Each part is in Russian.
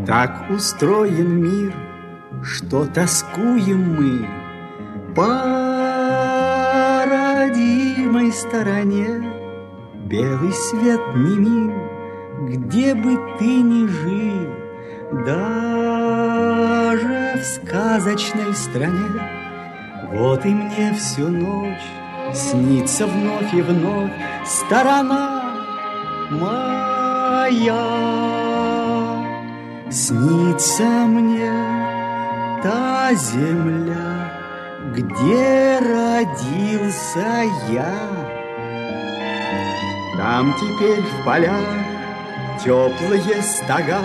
Так устроен мир, что тоскуем мы по родимой стороне. Белый свет не мил, где бы ты ни жил, даже в сказочной стране. Вот и мне всю ночь снится вновь и вновь сторона моя. Снится мне та земля, где родился я. Там теперь в полях теплые стога,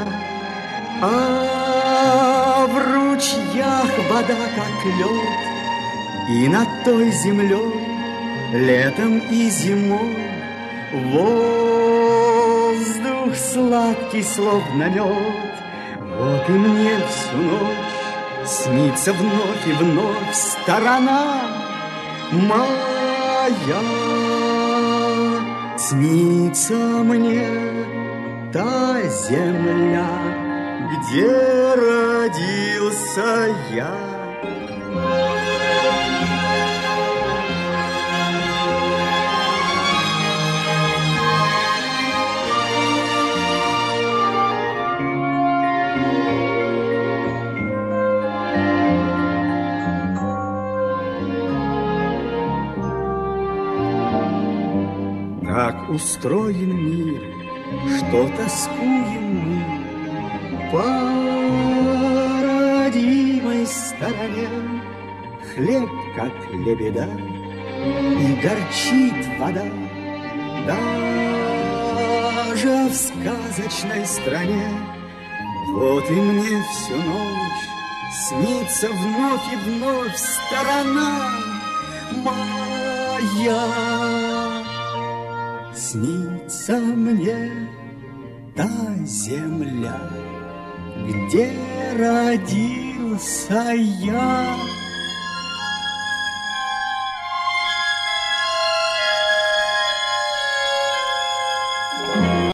а в ручьях вода как лед. И над той землей летом и зимой воздух сладкий, словно мед. Вот и мне всю ночь снится вновь и вновь сторона моя. Снится мне та земля, где родился я. Так устроен мир, что тоскуем мы по родимой стороне. Хлеб, как лебеда, и горчит вода, даже в сказочной стране. Вот и мне всю ночь снится вновь и вновь сторона моя. Снится мне та земля, где родился я.